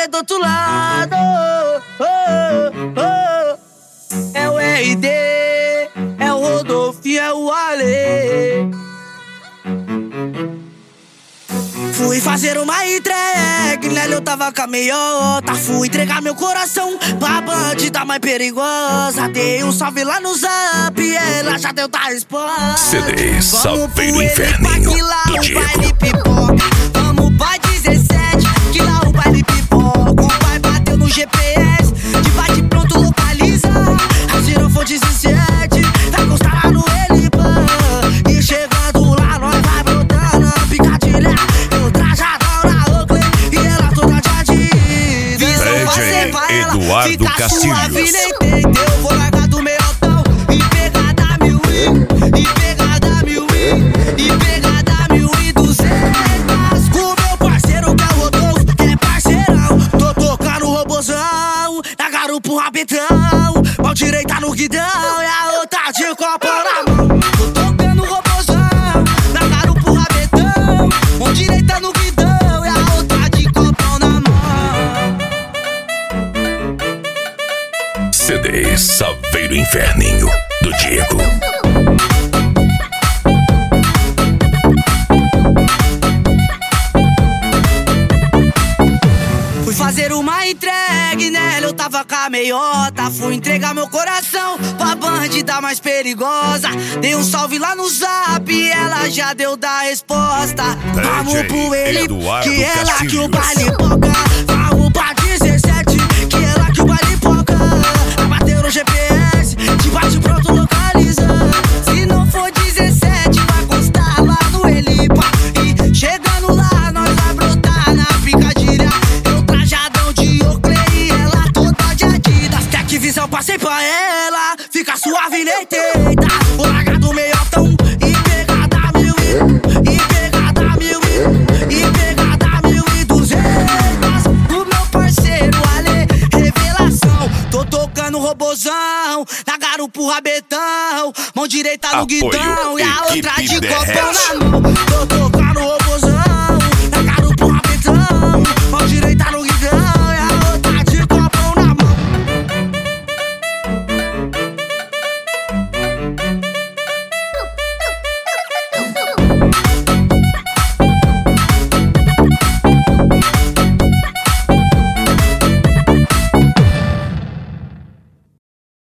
rolê do outro lado. É o RD, é o Rodolfinho, é o Ale. Fui fazer uma entrega, nela eu tava com a meiota. Fui entregar meu coração pra bandida mais perigosa. Dei um salve lá no Zap, ela já deu da resposta. CD Saveiro Inferninho do Diego. Vamos pra 17, que lá o baile pipoca. O pai bateu no GPS, de bate pronto localiza. A girofone 17, vai encostar lá no Elipan. E chegando lá nós vai brotando a picadilha. Eu trajadão na Oakley e ela toda de Adidas. Passei pra ela, Eduardo fica Castilhos. suave, nem entendeu. Eu vou largar do meiotão e pegar da 1000 e pegar da 1000 e pegar da 1200. Com meu parceiro que é o Rodolfo, que é parceirão. Tô tocando o robozão, na garupa rabetão. Mão direita no guidão e a outra de copo na mão. Tô tocando o robozão, na garupa rabetão. Mão direita no guidão e a outra de copo na mão. CD Saveiro Inferninho do Diego. Fui fazer uma entrega, nela eu tava com a meiota. Fui entregar meu coração pra bandida mais perigosa. Dei um salve lá no Zap, ela já deu da resposta. Vamos pro ele, que é lá que o baile poca. Vamos pra 17, que é lá que o baile poca. Bateu no GPS, te bate pronto localiza. Se não for 17, vai constar lá no Elipa. E chegando lá, nós vai brotar na picadilha. Trajadão de Oakley e ela toda de Adidas. Quer que visão passei pra ela, fica suave, nem tenta. Vou largar do meiotão e pegar da 1000 e pegar da 1000 e pegar da 1200. Do meu parceiro Ale, revelação. Tô tocando robozão, na garupa rabetão. Mão direita no guidão e a outra de copão na mão. Tô tocando